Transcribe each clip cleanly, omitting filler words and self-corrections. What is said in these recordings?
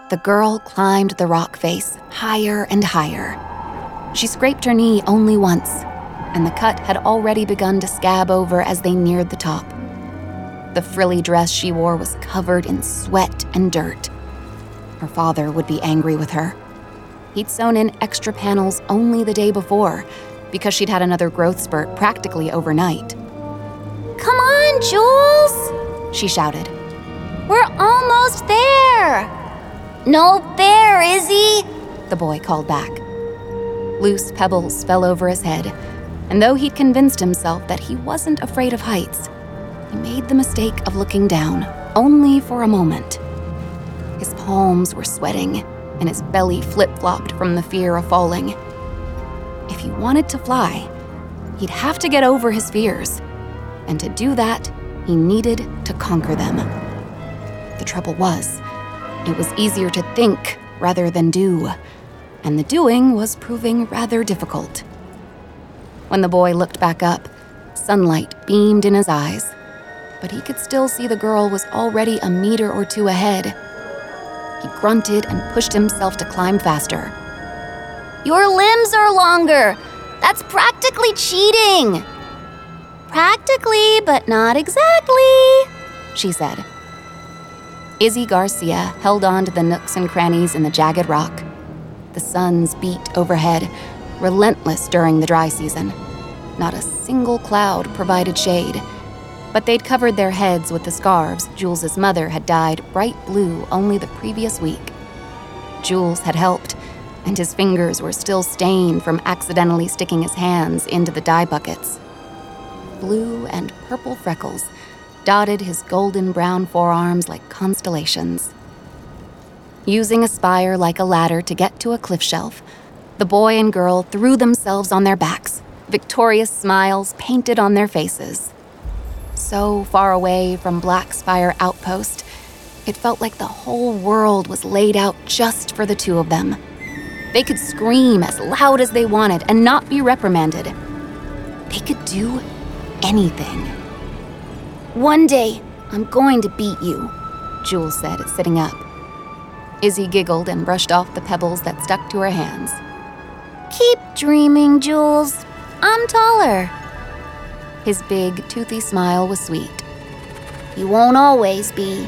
The girl climbed the rock face higher and higher. She scraped her knee only once, and the cut had already begun to scab over as they neared the top. The frilly dress she wore was covered in sweat and dirt. Her father would be angry with her. He'd sewn in extra panels only the day before because she'd had another growth spurt practically overnight. "Come on, Jules!" she shouted. "We're almost there!" "No fair, Izzy!" the boy called back. Loose pebbles fell over his head, and though he'd convinced himself that he wasn't afraid of heights, he made the mistake of looking down, only for a moment. His palms were sweating, and his belly flip-flopped from the fear of falling. If he wanted to fly, he'd have to get over his fears, and to do that, he needed to conquer them. The trouble was, it was easier to think rather than do, and the doing was proving rather difficult. When the boy looked back up, sunlight beamed in his eyes, but he could still see the girl was already a meter or two ahead. He grunted and pushed himself to climb faster. "Your limbs are longer! That's practically cheating!" "Practically, but not exactly," she said. Izzy Garcia held on to the nooks and crannies in the jagged rock. The suns beat overhead, relentless during the dry season. Not a single cloud provided shade, but they'd covered their heads with the scarves Jules's mother had dyed bright blue only the previous week. Jules had helped, and his fingers were still stained from accidentally sticking his hands into the dye buckets. Blue and purple freckles dotted his golden brown forearms like constellations. Using a spire like a ladder to get to a cliff shelf, the boy and girl threw themselves on their backs, victorious smiles painted on their faces. So far away from Black Spire Outpost, it felt like the whole world was laid out just for the two of them. They could scream as loud as they wanted and not be reprimanded. They could do anything. "One day, I'm going to beat you," Jules said, sitting up. Izzy giggled and brushed off the pebbles that stuck to her hands. "Keep dreaming, Jules. I'm taller." His big, toothy smile was sweet. "You won't always be."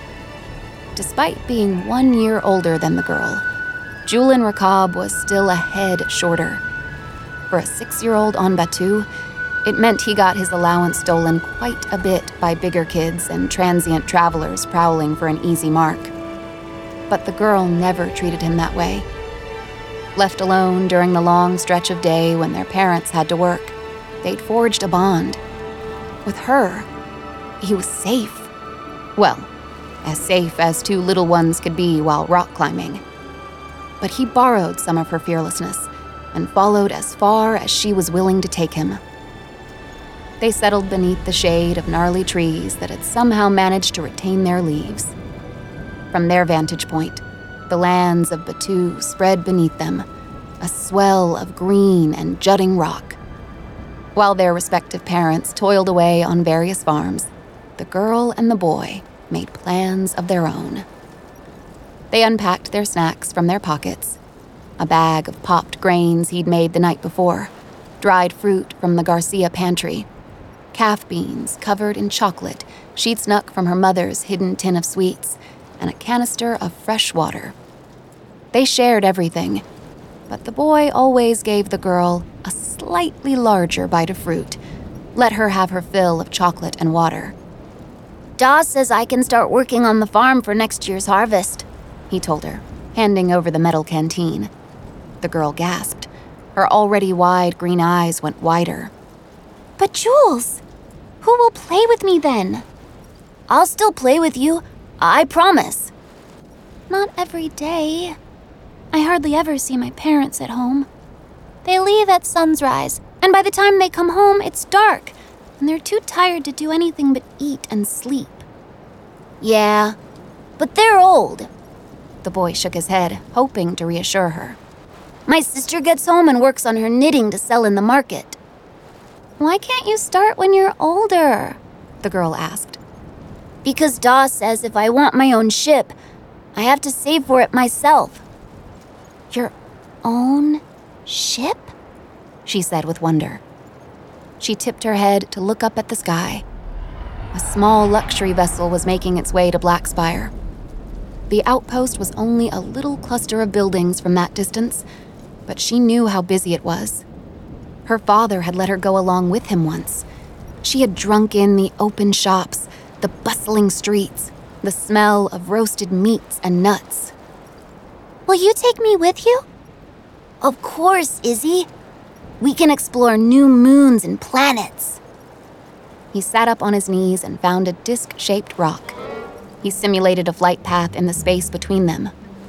Despite being 1 year older than the girl, Julian Rakab was still a head shorter. For a 6-year-old on Batuu, it meant he got his allowance stolen quite a bit by bigger kids and transient travelers prowling for an easy mark. But the girl never treated him that way. Left alone during the long stretch of day when their parents had to work, they'd forged a bond. With her, he was safe. Well, as safe as two little ones could be while rock climbing. But he borrowed some of her fearlessness and followed as far as she was willing to take him. They settled beneath the shade of gnarly trees that had somehow managed to retain their leaves. From their vantage point, the lands of Batuu spread beneath them, a swell of green and jutting rock. While their respective parents toiled away on various farms, the girl and the boy made plans of their own. They unpacked their snacks from their pockets, a bag of popped grains he'd made the night before, dried fruit from the Garcia pantry, calf beans covered in chocolate she'd snuck from her mother's hidden tin of sweets, and a canister of fresh water. They shared everything, but the boy always gave the girl a slightly larger bite of fruit, let her have her fill of chocolate and water. "Dawes says I can start working on the farm for next year's harvest," he told her, handing over the metal canteen. The girl gasped. Her already wide green eyes went wider. "But Jules, who will play with me then?" "I'll still play with you, I promise." "Not every day. I hardly ever see my parents at home. They leave at sunrise, and by the time they come home, it's dark, and they're too tired to do anything but eat and sleep." "Yeah, but they're old." The boy shook his head, hoping to reassure her. "My sister gets home and works on her knitting to sell in the market." "Why can't you start when you're older?" the girl asked. "Because Dawes says if I want my own ship, I have to save for it myself. Your own ship? She said with wonder. She tipped her head to look up at the sky. A small luxury vessel was making its way to Blackspire. The outpost was only a little cluster of buildings from that distance, but she knew how busy it was. Her father had let her go along with him once. She had drunk in the open shops, the bustling streets, the smell of roasted meats and nuts. Will you take me with you? Of course, Izzy. We can explore new moons and planets. He sat up on his knees and found a disc-shaped rock. He simulated a flight path in the space between them.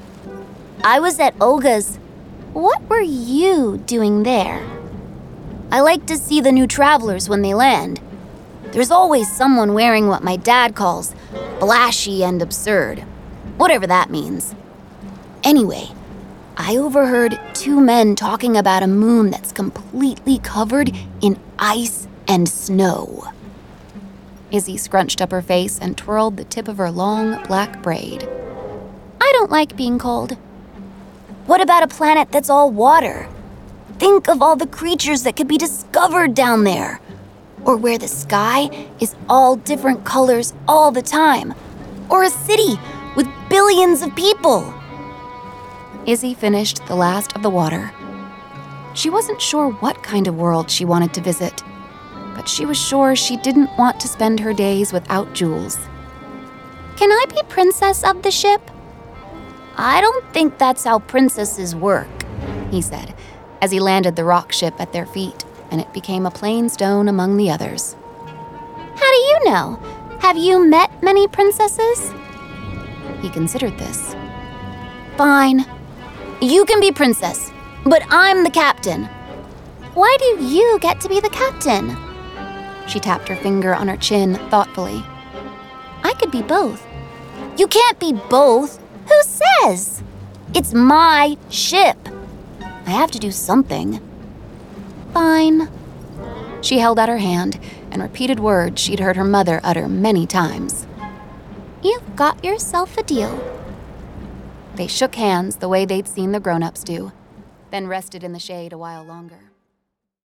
I was at Olga's. What were you doing there? I like to see the new travelers when they land. There's always someone wearing what my dad calls flashy and absurd, whatever that means. Anyway, I overheard two men talking about a moon that's completely covered in ice and snow. Izzy scrunched up her face and twirled the tip of her long black braid. I don't like being cold. What about a planet that's all water? Think of all the creatures that could be discovered down there. Or where the sky is all different colors all the time. Or a city with billions of people. Izzy finished the last of the water. She wasn't sure what kind of world she wanted to visit, but she was sure she didn't want to spend her days without Jules. Can I be princess of the ship? I don't think that's how princesses work, he said, as he landed the rock ship at their feet, and it became a plain stone among the others. How do you know? Have you met many princesses? He considered this. Fine. You can be princess, but I'm the captain. Why do you get to be the captain? She tapped her finger on her chin thoughtfully. I could be both. You can't be both. Who says? It's my ship. I have to do something. Fine. She held out her hand and repeated words she'd heard her mother utter many times. You've got yourself a deal. They shook hands the way they'd seen the grown-ups do, then rested in the shade a while longer.